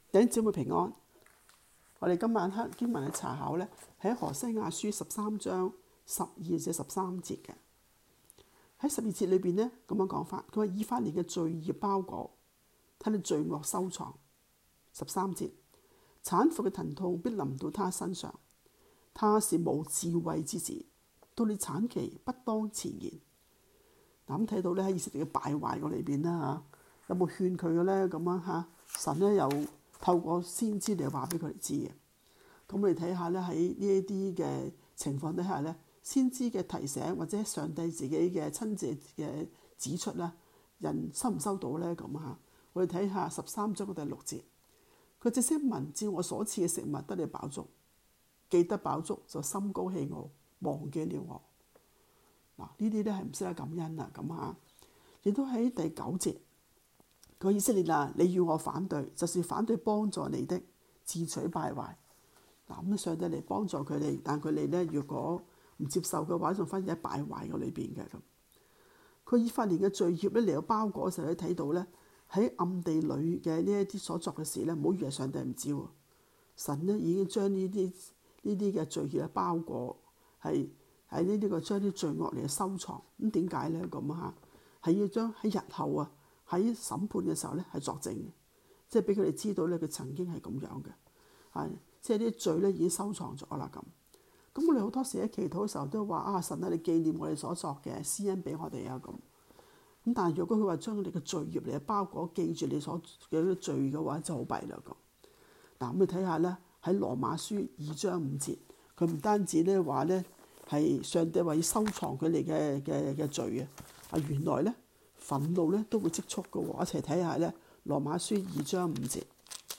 弟兄姊妹平安。我哋今晚黑經文嘅查考呢，喺何西亞書13章12至13節嘅。喺12節裏邊呢，咁樣講法，佢話以法蓮嘅罪孽包裹，他的罪惡收藏。13節，產婦嘅疼痛必臨到他身上，他是無智慧之子，到你產期不當遲延。嗱，咁睇到咧喺以色列嘅敗壞嗰裏邊啦嚇，有冇勸佢嘅咧？咁樣嚇，神咧又透過先知嚟話俾佢哋知嘅。咁我哋睇下咧喺呢一啲嘅情況底下咧，先知嘅提醒或者上帝自己嘅親自嘅指出啦，人收唔收到咧？咁嚇，我哋睇下13章嘅第6節，佢這些民照我所賜嘅食物得你飽足，既得飽足就心高氣傲，忘記了我。嗱，呢啲咧係唔識得感恩啊，咁嚇。亦都喺第9節，佢以色列啊，你與我反對，就是反對幫助你的，自取敗壞。嗱，咁上帝嚟幫助佢哋，但佢哋咧如果唔接受嘅話，仲反而喺敗壞嘅裏邊嘅咁。佢以法蓮嘅罪孽咧嚟到包裹嘅時候，你睇到咧喺暗地裏嘅呢一啲所作嘅事咧，唔好以為上帝唔知喎。神咧已經將呢啲嘅罪孽包裹係。喺呢啲個將啲罪惡嚟收藏，咁點解咧咁嚇？係要將喺日後啊，喺審判嘅時候咧係作證嘅，即係俾佢哋知道咧佢曾經係咁樣嘅，係即係啲罪咧已經收藏咗啦咁。咁我哋好多時喺祈禱嘅時候都話啊，神啊，你紀念我哋所作嘅施恩俾我哋啊咁。咁但係若果佢話將你嘅罪孽嚟包裹，記住你所嘅啲罪嘅話，就好弊啦咁。嗱，咁你睇下咧喺羅馬書2章5節，佢唔單止咧話咧。係上帝話要收藏佢哋嘅罪啊！原來咧憤怒咧都會積蓄嘅喎，一齊睇下咧《羅馬書》2章5節。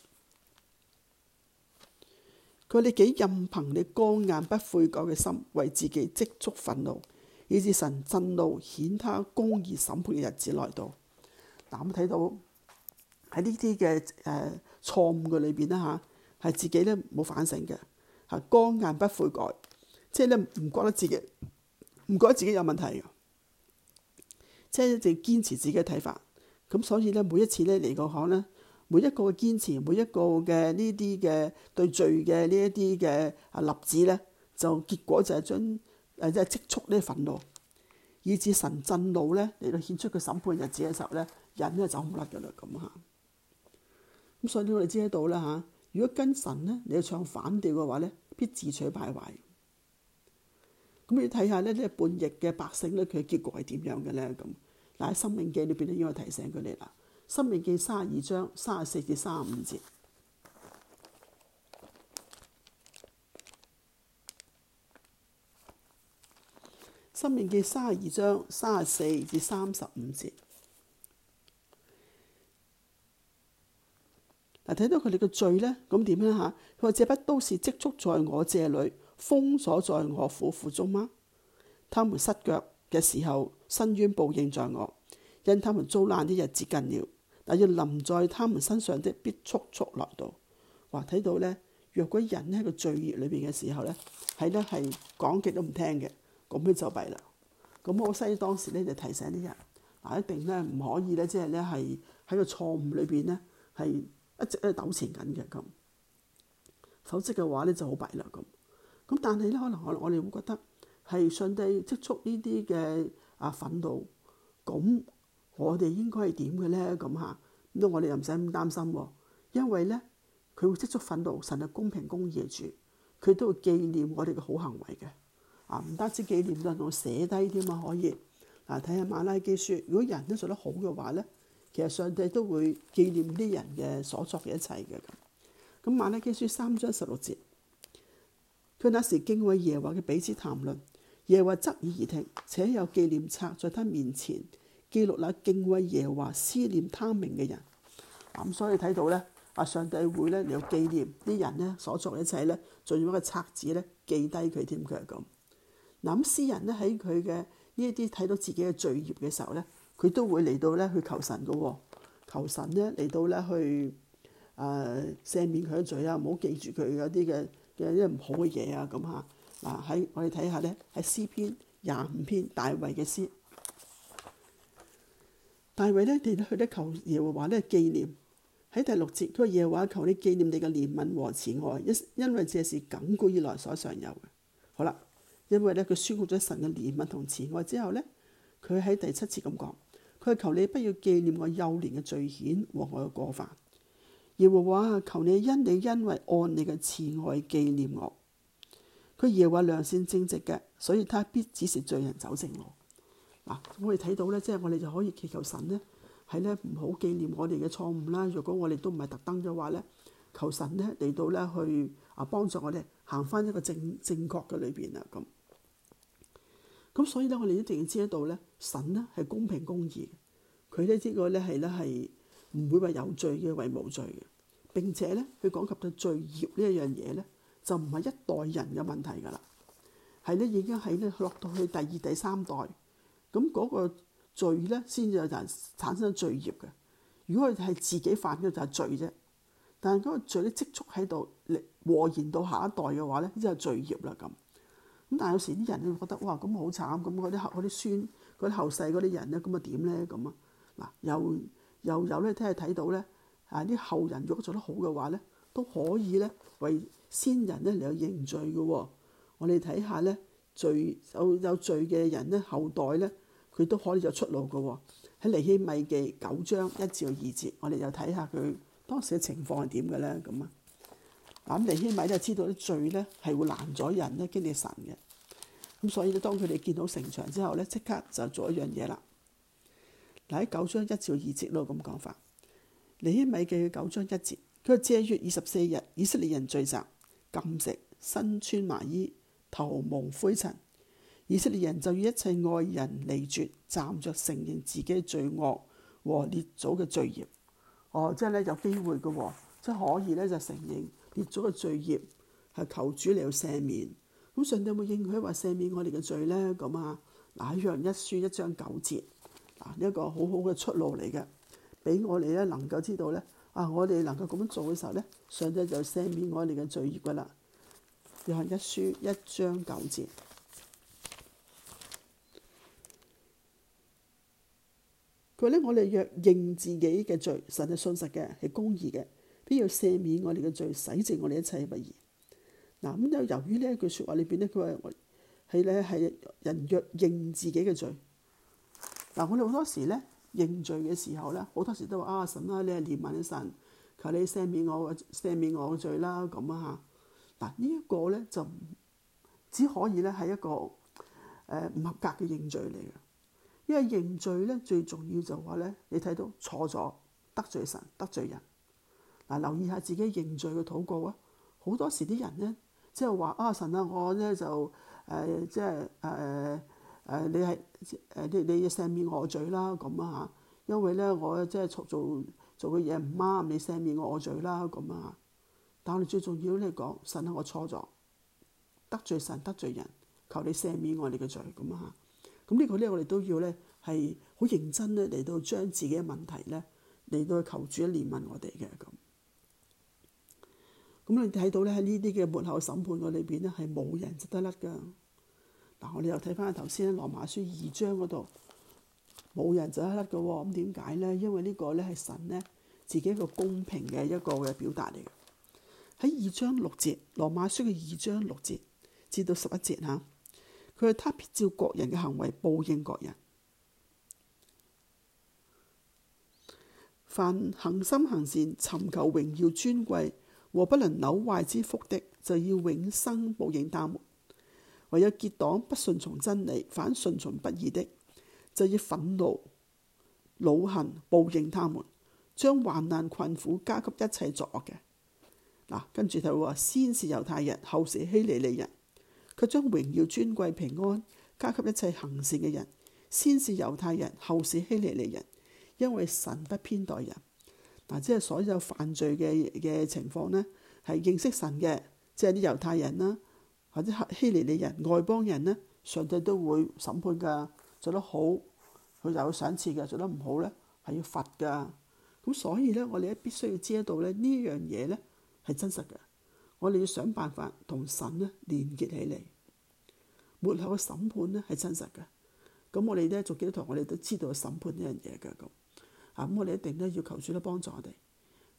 佢話你幾任憑你剛硬不悔改嘅心，為自己積蓄憤怒，以致神震怒，顯他公義審判嘅日子來到。嗱，咁睇到喺呢啲嘅錯誤嘅裏邊啦嚇，係自己咧冇反省嘅，係剛硬不悔改。即係咧唔覺得自己有問題嘅，即係一直堅持自己嘅睇法。咁所以咧每一次咧嚟講咧，每一個嘅堅持，每一個嘅呢啲嘅對罪嘅呢一啲嘅立志咧，就結果就係將即係積蓄呢憤怒，以致神震怒咧嚟到顯出佢審判日子嘅時候咧，人咧走唔甩㗎啦咁嚇。咁所以我哋知得到啦嚇，如果跟神咧你要唱反調嘅話咧，必自取敗壞。咁你睇下呢啲叛逆嘅百姓咧，佢嘅結局係點樣嘅咧？咁嗱喺《申命記》裏邊咧，應該提醒佢哋啦，《申命記》32章34至35節，《申命記》32章34至35節。嗱，睇到佢哋嘅罪咧，咁點樣嚇？佢話：這不都是積蓄在我這裏，封鎖在我府庫中嗎？他們失腳嘅時候，伸冤報應在我，因他們遭難的日子近了，但要臨在他們身上的必速速來到。話睇到咧，若果人喺個罪孽裏邊嘅時候咧，係講極都唔聽嘅，咁樣就弊啦。咁摩西當時咧就提醒啲人，嗱，一定咧唔可以咧，即係咧係喺個錯誤裏邊咧係一直喺度糾纏緊嘅咁，否則嘅話咧就好弊啦咁。咁但係咧，可能我哋會覺得係上帝積蓄呢啲嘅憤怒，咁我哋應該係點嘅咧？咁嚇，咁我哋又唔使咁擔心喎，因為咧佢會積蓄憤怒，神係公平公義嘅主，佢都會紀念我哋嘅好行為嘅。唔單止紀念，仲寫低添嘛，可以睇下馬拉基書，如果人都做得好嘅話咧，其實上帝都會紀念啲人嘅所作嘅一切嘅咁。咁馬拉基書3章16節。佢那時敬畏耶和華嘅彼此談論，耶和華側耳而聽，且有紀念冊在他面前記錄那敬畏耶和華思念他名嘅人。咁所以睇到咧，上帝會咧嚟紀念啲人咧所作嘅一切咧，仲用一個冊子咧記低佢添，佢係咁。咁詩人咧喺佢嘅呢一啲睇到自己嘅罪孽嘅時候咧，佢都會嚟到咧去求神嘅喎，求神咧嚟到咧去赦免佢嘅罪啊，唔好記住佢嗰啲嘅啲唔好嘅嘢啊咁嚇。嗱，喺我哋睇下咧，喺詩篇25篇大衛嘅詩，大衛咧嚟到去咧求耶和華咧紀念喺第6節，佢話耶和華求你紀念你嘅憐憫和慈愛，因為這是亙古以來所常有嘅。好啦，因為咧佢宣告咗神嘅憐憫同慈愛之後咧，佢喺第7節咁講，佢話求你不要紀念我幼年嘅罪愆和我嘅過犯。耶和華求你因為按你嘅慈愛紀念我。佢耶和華良善正直嘅，所以他必指示罪人走正路。嗱，我哋睇到咧，即係我哋就可以祈求神咧，係咧唔好紀念我哋嘅錯誤啦。如果我哋都唔係特登嘅話咧，求神咧嚟到咧去幫助我哋行翻一個正確嘅裏邊啊。咁所以咧，我哋一定要知道咧，神咧係公平公義嘅，佢咧呢個咧係唔會話有罪嘅為無罪嘅。並且咧，佢講及到罪孽呢一樣嘢咧，就唔係一代人嘅問題㗎啦，係咧已經係咧落到去第2、第3代。咁嗰個罪咧，先至有人產生罪孽嘅。如果佢係自己犯嘅就係罪啫，但係嗰個罪咧積蓄喺度，禍延到下一代嘅話咧，呢就係罪孽啦咁。咁但係有時啲人會覺得哇，咁好慘，咁嗰啲孫嗰啲後世嗰啲人咧，咁啊點咧咁啊？嗱，又有咧睇到咧啲後人如果做得好嘅話咧，都可以咧為先人咧嚟去認罪嘅喎。我哋睇下咧。有罪嘅人咧，後代咧，佢都可以有出路嘅喎。喺尼希米記9章1至2節，我哋又睇下佢當時嘅情況係點嘅咧咁啊。咁尼希米就知道啲罪咧係會攔咗人咧經歷神嘅。咁所以咧，當佢哋見到城牆之後咧，即刻就做一樣嘢啦。嗱，喺9章1至2節咯咁講法。尼希米記9章1節，佢話這月24日，以色列人聚集，禁食，身穿麻衣，頭蒙灰塵，以色列人就與一切外人離絕，站着承認自己罪惡和列祖嘅罪孽。即係咧有機會嘅喎，即係可以咧就承認列祖嘅罪孽，係求主嚟到赦免。咁上帝有冇應許話赦免我哋嘅罪咧？咁啊，嗱，喺約翰一書1章9節，呢一個好好嘅出路嚟嘅，俾我哋咧能夠知道咧，我哋能夠咁樣做嘅時候咧，上帝就赦免我哋嘅罪孽噶啦。約翰一書1章9節，佢話咧：我哋若認自己嘅罪，神係信實嘅，係公義嘅，必要赦免我哋嘅罪，洗淨我哋一切不義。嗱，咁由於呢一句説話裏邊咧，佢話係人若認自己嘅罪。嗱，我哋好多時咧認罪嘅時候咧，好多時都話神啦，你係憐憫嘅神，求你赦免我嘅罪啦咁啊。嗱，呢一個咧就只可以咧係一個唔合格嘅認罪嚟嘅，因為認罪咧最重要就話咧，你睇到錯咗得罪神得罪人。嗱，留意下自己認罪嘅禱告啊！好多時啲人咧即係話神啊，我咧就你係你赦免我罪啦咁啊，因為咧我即係做嘅嘢唔啱，你赦免我罪啦咁啊。但係我哋最重要咧講，神啊，我錯咗，得罪神得罪人，求你赦免我哋嘅罪咁啊。咁呢個咧我哋都要咧係好認真咧嚟到將自己嘅問題咧嚟到求主憐憫我哋嘅咁。咁你睇到咧喺呢啲嘅末後審判嘅裏邊咧係冇人值得甩噶。嗱，我哋又睇翻頭先羅馬書2章嗰度，冇人值得甩噶喎。咁點解咧？因為呢個咧係神咧自己一個公平嘅一個嘅表達嚟嘅。喺2章6節，羅馬書嘅2章6節至到11節嚇，佢話他必照各人嘅行為報應各人。凡恆心行善、尋求榮耀尊貴和不能朽壞之福的，就要永生報應他們。唯有結黨不順從真理，反順從不義的，就要憤怒、惱恨報應他們，將患難困苦加給一切作惡嘅。跟住就話，先是猶太人，後是希利尼人，卻將榮耀尊貴平安加給一切行善嘅人。先是猶太人，後是希利尼人，因為神不偏待人。即係所有犯罪嘅情況呢，係認識神嘅，即係啲猶太人啦，或者希利尼人、外邦人呢，上帝都會審判噶。做得好，佢就有賞賜嘅；做得唔好呢，係要罰噶。咁所以呢，我哋必須要知道咧呢樣嘢呢係真實嘅。我哋要想辦法同神呢連結起嚟。末後嘅審判呢係真實嘅。咁我哋呢做基督徒，我哋都知道審判呢樣嘢嘅咁。咁我哋一定咧要求主咧幫助我哋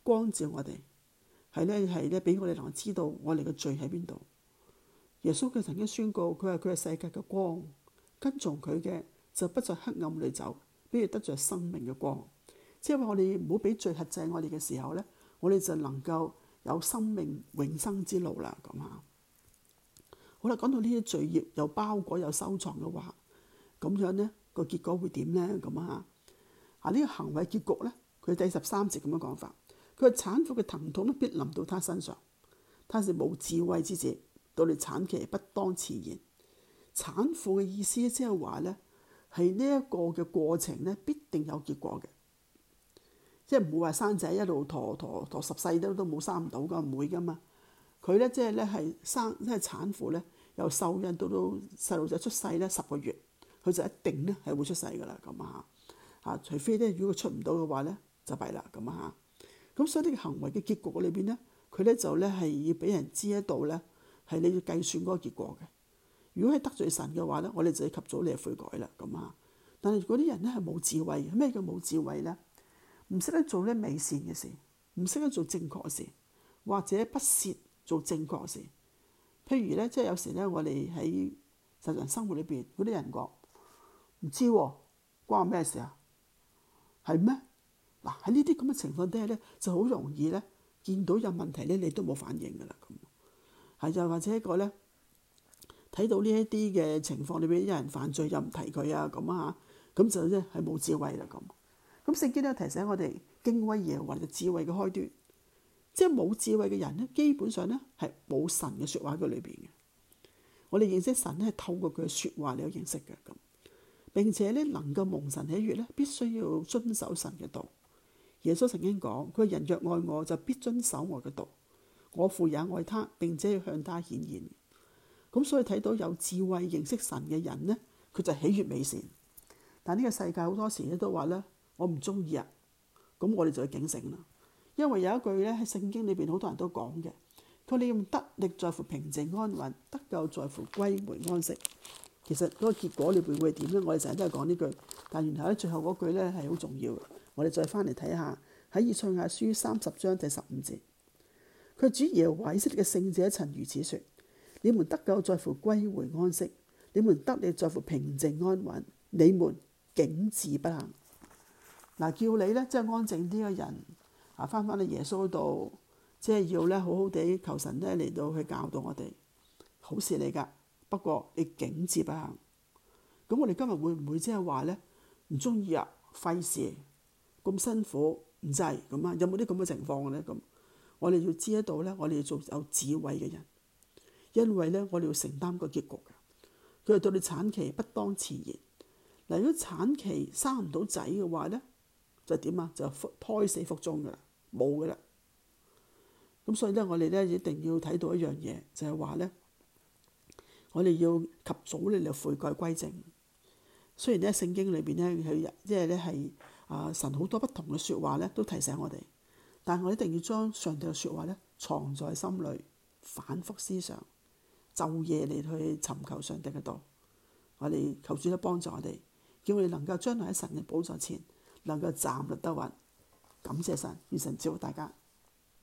光照我哋，係咧俾我哋能夠知道我哋嘅罪喺邊度。耶穌佢曾經宣告，佢係世界嘅光，跟從佢嘅就不在黑暗裏走，必要得着生命嘅光。即係話我哋唔好俾罪轄制我哋嘅時候咧，我哋就能夠有生命永生之路啦。咁啊，好啦，講到呢啲罪孽又包裹又收藏嘅話，咁樣呢個結果會點呢？咁啊，呢個行為結局呢，佢第13節咁樣講法，佢話產婦嘅疼痛必臨到他身上，他是無智慧之子，到你產期不當遲延。產婦嘅意思即係話呢，係呢一個嘅過程呢，必定有結果嘅，即係唔會話生仔一路陀10世都冇生唔到噶，唔會噶嘛。佢咧即係咧係產婦咧，由受孕到細路仔出世咧10個月，佢就一定咧係會出世噶啦。咁啊，除非咧如果佢出唔到嘅話咧就弊啦。咁啊，咁所以呢個行為嘅結局裏邊咧，佢咧就咧係要俾人知得到咧，係你要計算嗰個結果嘅。如果係得罪神嘅話咧，我哋就要及早嚟悔改啦。咁啊，但係如果啲人咧係冇智慧，咩叫冇智慧咧？唔識得做咧美善嘅事，唔識得做正確嘅事，或者不屑做正確嘅事。譬如咧，即係有時咧，我哋喺日常生活裏邊嗰啲人講唔知喎，關我咩事啊？係咩？嗱，喺呢啲咁嘅情況底下咧，就好容易咧見到有問題咧，你都冇反應噶啦。咁係就或者一個咧睇到呢一啲嘅情況裏邊有人犯罪又唔提佢啊，咁啊，咁就咧係冇智慧啦。咁聖經咧提醒我哋敬畏耶和華嘅智慧嘅開端。即係冇智慧嘅人咧，基本上咧係冇神嘅説話喺佢裏邊嘅。我哋認識神咧係透過佢嘅説話嚟去認識嘅。咁並且咧能夠蒙神喜悅咧，必須要遵守神嘅道。耶穌曾經講：佢話人若愛我，就必遵守我嘅道。我父也愛他，並且要向他顯現。咁所以睇到有智慧認識神嘅人咧，佢就喜悅美善。但呢個世界好多時咧都話咧，我唔中意啊，咁我哋就要警醒啦。因為有一句咧喺聖經裏邊好多人都講嘅，佢話你用得力在乎平靜安穩，得救在乎歸回安息。其實嗰個結果裏邊會係點咧？我哋成日都係講呢句，但然後咧最後嗰句咧係好重要嘅。我哋再翻嚟睇下喺以賽亞書30章第15節，佢主耶和華以色列嘅聖者曾如此說：你們得救在乎歸回安息，你們得力在乎平靜安穩，你們竟自不行。嗱，叫你咧即係安靜啲嘅人。翻返去耶穌度，即係要咧好好地求神咧嚟到去教導我哋，好事嚟㗎。不過你竟自不行，咁我哋今日會唔會即係話咧唔中意啊？費事咁辛苦唔制咁啊？有冇啲咁嘅情況咧？咁我哋要知得到咧，我哋要做有智慧嘅人，因為咧我哋要承擔個結局嘅。佢話到你產期不當遲延。嗱，如果產期生唔到仔嘅話咧，就點啊？就胎死腹中㗎啦。冇嘅啦，咁所以咧，我哋咧一定要睇到一樣嘢，就係話咧，我哋要及早嚟悔改歸正。雖然咧聖經裏邊咧佢即係咧係神好多不同嘅説話咧，都提醒我哋，但係我一定要將上帝嘅説話咧藏在心裏，反覆思想，晝夜嚟去尋求上帝嘅道。我哋求主咧幫助我哋，叫我哋能夠將來喺神嘅寶座前能夠站立得穩。感謝神，願神照顧大家。